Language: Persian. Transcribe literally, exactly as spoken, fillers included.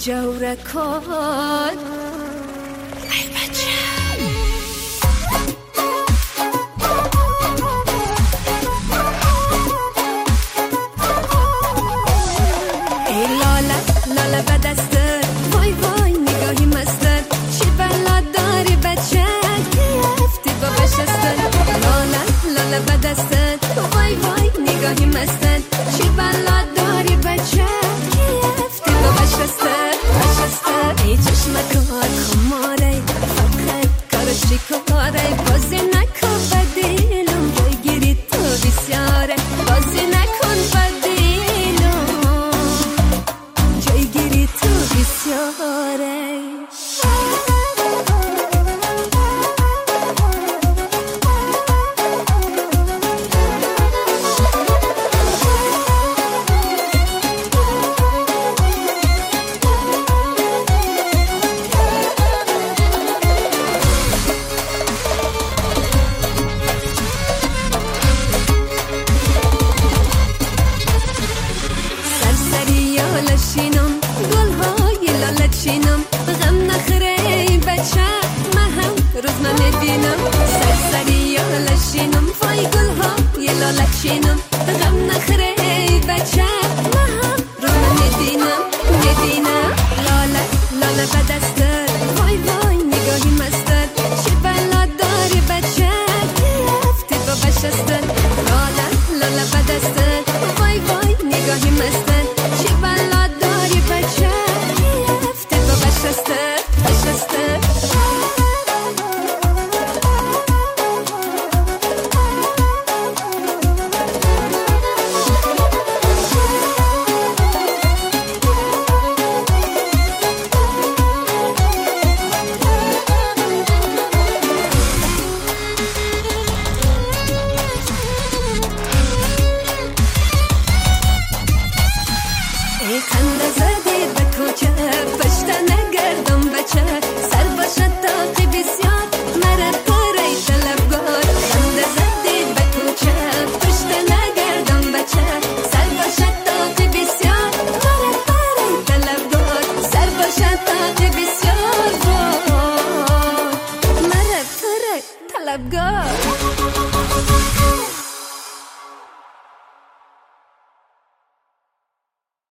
جور کن ای بچه ای لاله لاله به دستت وای وای نگاهی مستت چی بلا داری بچه گرفتی با بشستت لاله لاله به دستت وای وای نگاهی مستت چی بلا داری بچه گرفتی با بشستت بشستت ای چشم کار خماره فقط کار شکاره بازی نکن بدیلم جای گیری تو بسیاره بازی نکن بدیلم جای گیری تو بسیاره لشینم گل های لالت شینم غم نخره بچه من هم روز نمیبینم سرسری یا لشینم وای گل های لالت شینم غم نخره بچه من هم روز نمیبینم میبینم لاله لاله به دستت وای وای نگاهی مستت چی بلا داری بچه گرفتی با بشستت لاله لاله به دستت وای وای نگاهی مستت چی بلا داری بچه گرفتی با بشستت بشستت ای خنده زدی به کوچه پشت نگردم بچه سر باشد تاقی بسیار مرد پره طلبگار خنده زدی به کوچه پشت نگردم بچه سر باشد تاقی بسیار مرد پره طلبگار سر باشد تاقی بسیار مرد پره طلبگار